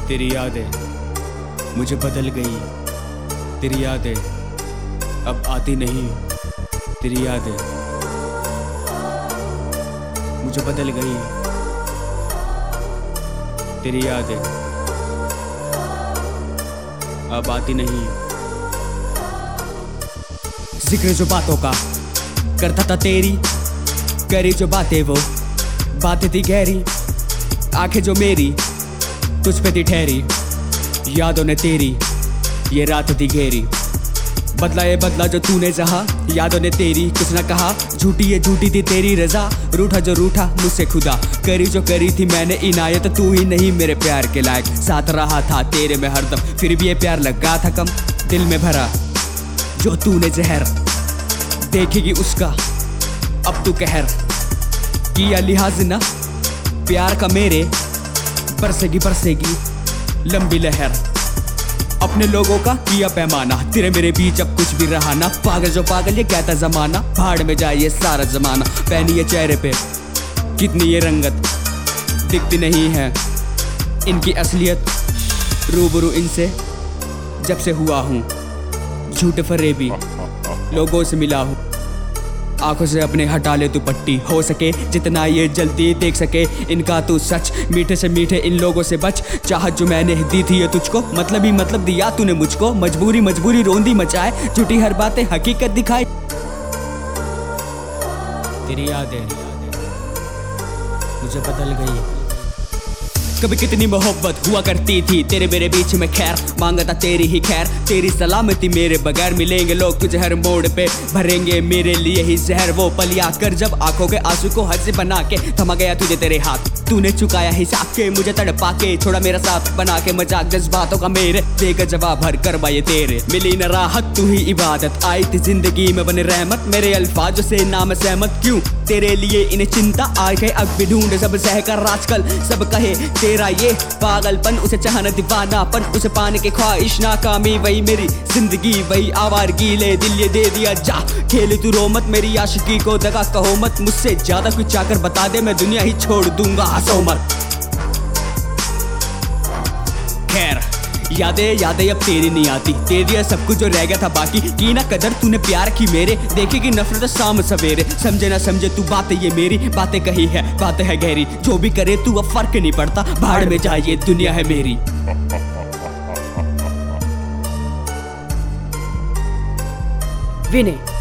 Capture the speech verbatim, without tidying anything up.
तेरी यादें मुझे बदल गई, तेरी यादें अब आती नहीं, तेरी यादें मुझे बदल गई, तेरी यादें अब आती नहीं। जिक्र जो बातों का करता था तेरी, करी जो बातें वो बातें थी गहरी, आंखें जो मेरी तुझ पे थी ठहरी, यादों ने तेरी ये रात थी घेरी। बदला ये बदला जो तूने चाहा, यादों ने तेरी कुछ ना कहा, झूठी ये झूठी थी तेरी रजा, रूठा जो रूठा मुझसे खुदा, करी जो करी थी मैंने इनायत, तू ही नहीं मेरे प्यार के लायक, साथ रहा था तेरे में हरदम, फिर भी ये प्यार लगा था कम, दिल में भरा जो तूने जहर, देखेगी उसका अब तू कहर, किया लिहाज ना प्यार का मेरे, बरसेगी बरसेगी लंबी लहर, अपने लोगों का किया पैमाना, तेरे मेरे बीच अब कुछ भी रहा ना, पागल जो पागल ये कहता जमाना, भाड़ में जाए ये सारा जमाना, पहनी ये चेहरे पे कितनी ये रंगत, दिखती नहीं है इनकी असलियत, रूबरू इनसे जब से हुआ हूँ, झूठे फरेबी लोगों से मिला हूँ, आंखों से अपने हटा ले तू पट्टी, हो सके जितना ये जल्दी देख सके इनका तू सच, मीठे से मीठे इन लोगों से बच, चाहत जो मैंने दी थी ये तुझको, मतलब ही मतलब दिया तूने मुझको, मजबूरी मजबूरी रोंदी मचाए, झूठी हर बातें हकीकत दिखाए, तेरी यादें मुझे बदल गई। कभी कितनी मोहब्बत हुआ करती थी तेरे मेरे बीच में, खैर मांगता तेरी ही खैर, तेरी सलामती मेरे बगैर, मिलेंगे लोग तुझे हर मोड़ पे, भरेंगे मेरे लिए ही जहर, वो पल याद कर जब आंखों के आंसू को हद से बना के थमा गया तुझे तेरे हाथ, तूने चुकाया हिसाब के मुझे तड़पा के, छोड़ा मेरा साथ बना के मजाक जज्बातों का मेरे, देगा जवाब भर कर बाये तेरे, मिली न राहत तू ही इबादत, आई थी जिंदगी में बने रहमत, मेरे अल्फाजों से नाम सहमत, क्यों तेरे लिए इन्हें चिंता, आए गए अब भी ढूंढ सब सहकर आजकल, सब कहे तेरा ये पागलपन, उसे चाहना दीवानापन, उसे पाने की ख्वाहिश नाकामी, वही मेरी जिंदगी वही आवारगी, ले दिल ये दे दिया जा, खेले तू रो मत मेरी आशिकी को, दगा कहो मत मुझसे ज्यादा कुछ चाकर बता दे, मैं दुनिया ही छोड़ दूंगा हंसो मत। खैर यादें यादें अब तेरी नहीं आती, दे दिया सब कुछ जो रह गया था बाकी, की ना कदर तूने प्यार की मेरे, देखेगी नफरत शाम सवेरे, समझे ना समझे तू बातें ये मेरी, बातें कही है बातें है गहरी, जो भी करे तू अब फर्क नहीं पड़ता, भाड़ में जाए ये दुनिया है मेरी। विनय